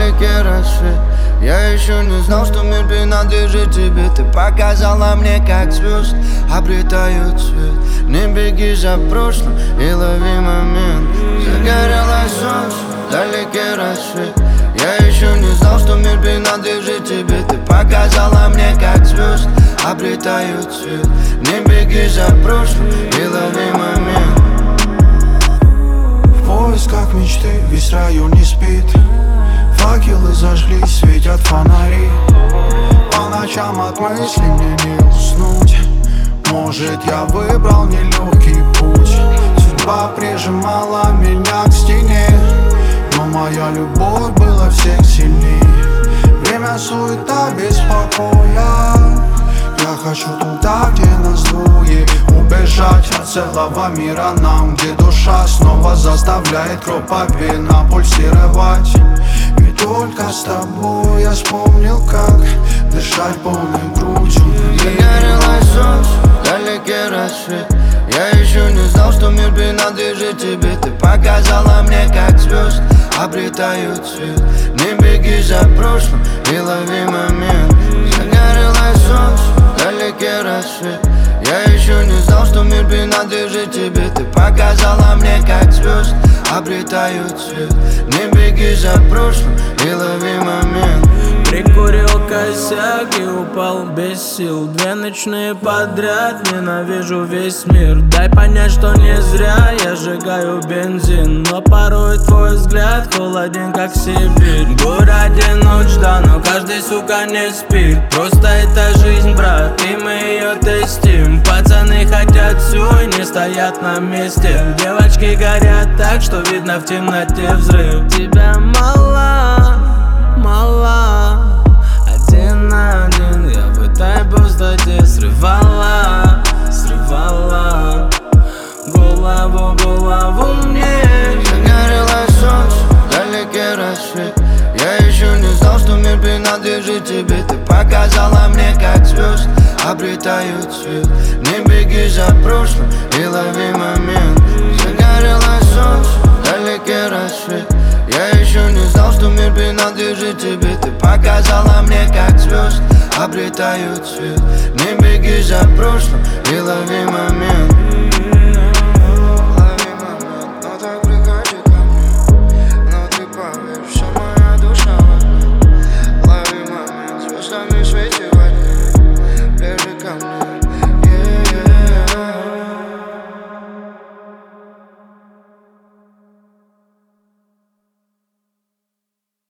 вдалеке рассвет. Я еще не знал, что мир принадлежит тебе. Ты показала мне, как звезд обретают цвет. Не беги за прошлым и лови момент. Загорелось солнце, вдалеке рассвет. Я еще не знал, что мир принадлежит тебе. Ты показала мне, как звезд обретают цвет. Не беги за прошлым и лови момент. В поисках мечты весь район не спит. Факелы зажглись, светят фонари. По ночам от мыслей мне не уснуть. Может, я выбрал нелегкий путь. Судьба прижимала меня к стене, но моя любовь была всех сильней. Время, суета, беспокоя. Я хочу туда, где нас двое. Убежать от целого мира нам, где душа снова заставляет кровь по венам пульсировать. Ведь только с тобой я вспомнил, как дышать полной грудью. Загорелось солнце, вдалеке рассвет. Я еще не знал, что мир принадлежит тебе. Ты показала мне, как звезд обретают цвет. Не беги за прошлым и лови момент. Загорелось солнце, вдалеке рассвет. Я еще не знал, что мир принадлежит тебе. Ты показала мне, как звезд обретают цвет. Не беги за прошлым и лови момент. Прикурил косяк и упал без сил. 2 ночные подряд, ненавижу весь мир. Дай понять, что не зря я сжигаю бензин. Но порой твой взгляд холоден, как Сибирь. В городе ночь, да, но каждый, сука, не спит. Просто это жизнь, брат, и мы ее тестим. Пацаны хотят все и не стоят на месте. Девочки горят так, что видно в темноте взрыв. Тебя мало, мало. Один на один я в этой пустоте срывала, срывала голову мне. Загорелось солнце, вдалеке рассвет. Я еще не знал, что мир принадлежит тебе. Ты показала мне, как звезд обретают цвет. Не беги за прошлым и лови момент. Загорелось солнце, вдалеке рассвет. Я еще не знал, что мир принадлежит тебе. Ты показала мне, как звезд обретают цвет.